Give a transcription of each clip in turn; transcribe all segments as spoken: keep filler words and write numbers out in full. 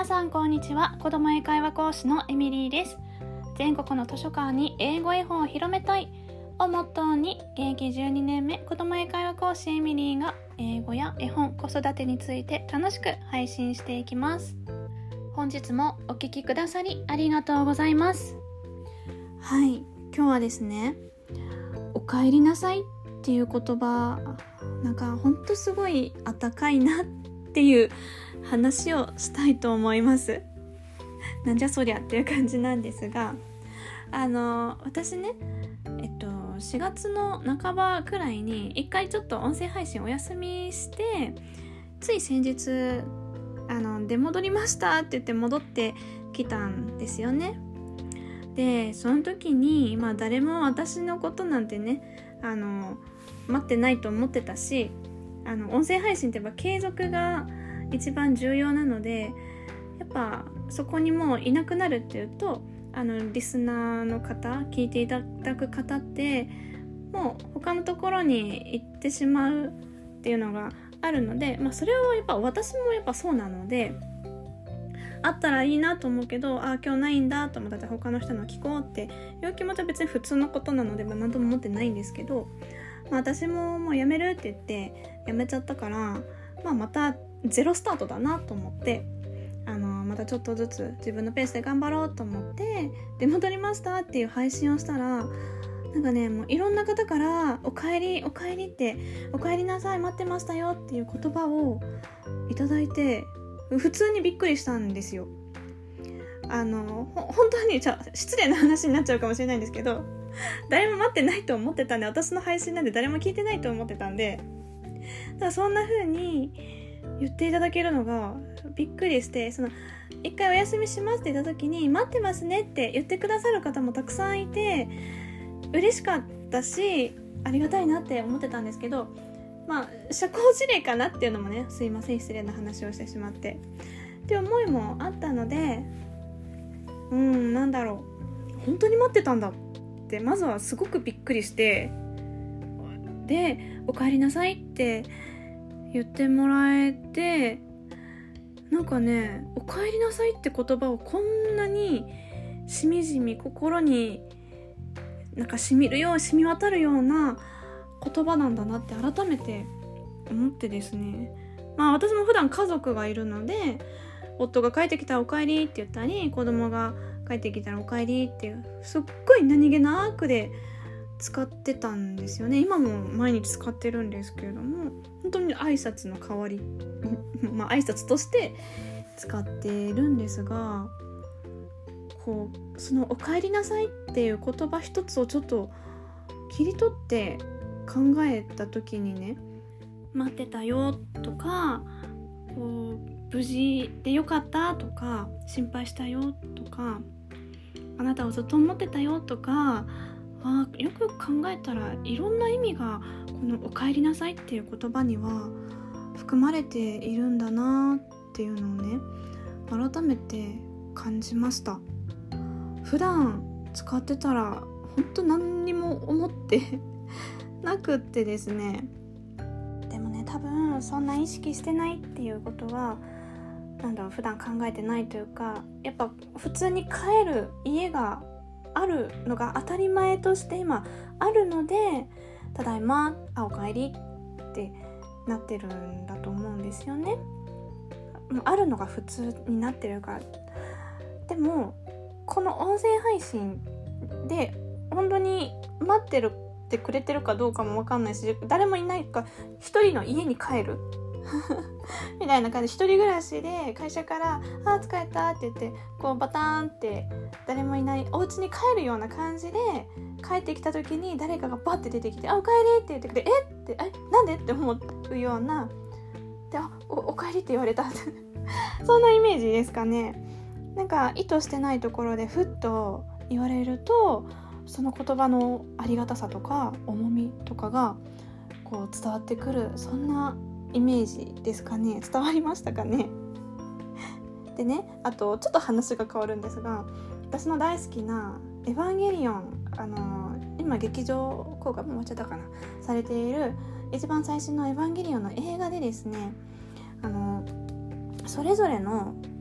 皆さんこんにちは。子ども英会話講師のエミリーです。全国の図書館に英語絵本を広めたいをモットーに、現役じゅうにねんめ子ども英会話講師エミリーが英語や絵本、子育てについて楽しく配信していきます。本日もお聞きくださりありがとうございます。はい、今日はですね、お帰りなさいっていう言葉、なんかほんとすごいあったかいなっていう話をしたいと思います。なんじゃそりゃっていう感じなんですが、あの私ね、えっとしがつの半ばくらいに一回ちょっと音声配信お休みして、つい先日あの出戻りましたって言って戻ってきたんですよね。でその時に、まあ、誰も私のことなんてねあの待ってないと思ってたし、あの音声配信ってやっぱ継続が一番重要なので、やっぱそこにもういなくなるっていうと、あのリスナーの方、聞いていただく方ってもう他のところに行ってしまうっていうのがあるので、まあ、それはやっぱ私もやっぱそうなので、あったらいいなと思うけど、あ今日ないんだと思ったら他の人の聞こうっていう気持ちは別に普通のことなので、まあ、何とも思ってないんですけど、まあ、私ももうやめるって言ってやめちゃったから、まあ、またゼロスタートだなと思って、あのまたちょっとずつ自分のペースで頑張ろうと思って出戻りましたっていう配信をしたら、なんかね、もういろんな方からおかえりおかえりっておかえりなさい待ってましたよっていう言葉をいただいて、普通にびっくりしたんですよ。あのほ本当にじゃ失礼な話になっちゃうかもしれないんですけど、誰も待ってないと思ってたんで、私の配信なんで誰も聞いてないと思ってたんで、だからそんな風に言っていただけるのがびっくりして、その一回お休みしますって言った時に待ってますねって言ってくださる方もたくさんいて嬉しかったし、ありがたいなって思ってたんですけど、まあ社交辞令かなっていうのもね、すいません失礼な話をしてしまってっていう思いもあったので、うーんなんだろう、本当に待ってたんだってまずはすごくびっくりして、でお帰りなさいって言ってもらえて、なんかね、お帰りなさいって言葉をこんなにしみじみ心になんかしみるよう染み渡るような言葉なんだなって改めて思ってですね、まあ私も普段家族がいるので、夫が帰ってきたらお帰りって言ったり、子供が帰ってきたらお帰りっていうすっごい何気なくで使ってたんですよね。今も毎日使ってるんですけれども、本当に挨拶の代わりまあ挨拶として使ってるんですが、こうそのお帰りなさいっていう言葉一つをちょっと切り取って考えた時にね、待ってたよとか、こう無事でよかったとか、心配したよとか、あなたをずっと思ってたよとか、あよく考えたらいろんな意味がこのお帰りなさいっていう言葉には含まれているんだなっていうのをね、改めて感じました。普段使ってたら本当何にも思ってなくってですね、でもね多分そんな意識してないっていうことは、なんだろう、普段考えてないというか、やっぱ普通に帰る家があるのが当たり前として今あるので、ただいま、あおかえりってなってるんだと思うんですよね。もうあるのが普通になってるから。でもこの音声配信で本当に待ってるってくれてるかどうかも分かんないし、誰もいないか一人の家に帰るみたいな感じで、一人暮らしで会社からあ疲れたって言ってこうバターンって誰もいないお家に帰るような感じで帰ってきた時に誰かがバッて出てきて、あおかえりって言ってくれて、えってえなんでって思うようなで、あ お, おかえりって言われたそんなイメージですかね。なんか意図してないところでふっと言われると、その言葉のありがたさとか重みとかがこう伝わってくる、そんなイメージですかね。伝わりましたかね。でね、あとちょっと話が変わるんですが、私の大好きなエヴァンゲリオン、あのー、今劇場公開も終わっちゃったかなされている一番最新のエヴァンゲリオンの映画でですね、あのー、それぞれの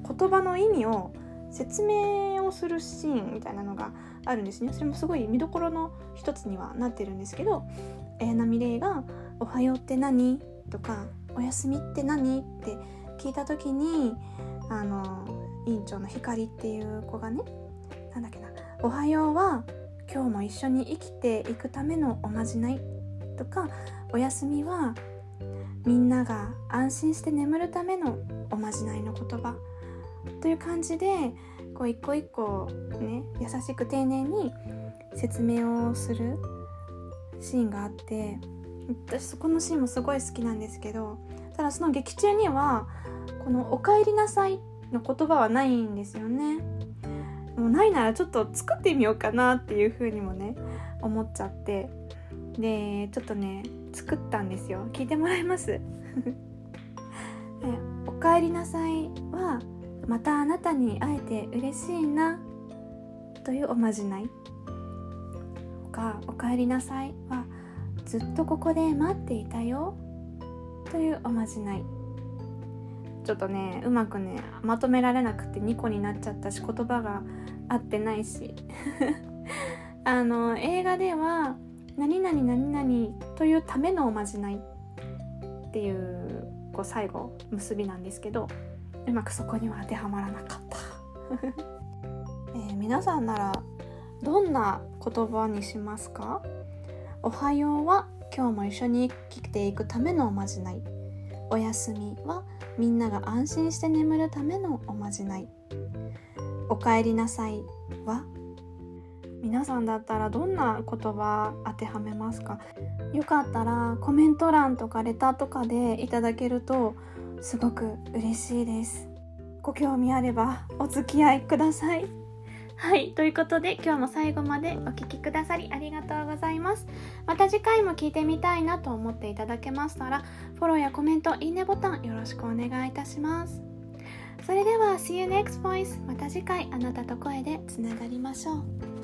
言葉の意味を説明をするシーンみたいなのがあるんですね。それもすごい見どころの一つにはなってるんですけど、綾波レイがおはようって何とかおやすみって何って聞いた時に、あの委員長の光っていう子がね、なんだっけな、おはようは今日も一緒に生きていくためのおまじないとか、おやすみはみんなが安心して眠るためのおまじないの言葉という感じで、こう一個一個ね、優しく丁寧に説明をするシーンがあって、私そこのシーンもすごい好きなんですけど、ただその劇中にはこのおかえりなさいの言葉はないんですよね。もうないならちょっと作ってみようかなっていう風にもね思っちゃって、でちょっとね作ったんですよ。聞いてもらえますおかえりなさいはまたあなたに会えて嬉しいなというおまじないか、おかえりなさいはずっとここで待っていたよというおまじない。ちょっとねうまくねまとめられなくてにこになっちゃったし、言葉が合ってないしあの映画では何々何々というためのおまじないっていう、こう最後結びなんですけど、うまくそこには当てはまらなかった、えー、皆さんならどんな言葉にしますか？おはようは今日も一緒に生きていくためのおまじない。おやすみはみんなが安心して眠るためのおまじない。おかえりなさいは、皆さんだったらどんな言葉当てはめますか？よかったらコメント欄とかレターとかでいただけるとすごく嬉しいです。ご興味あればお付き合いください。はい、ということで今日も最後までお聞きくださりありがとうございます。また次回も聞いてみたいなと思っていただけましたら、フォローやコメント、いいねボタンよろしくお願いいたします。それでは See you next voice。 また次回あなたと声でつながりましょう。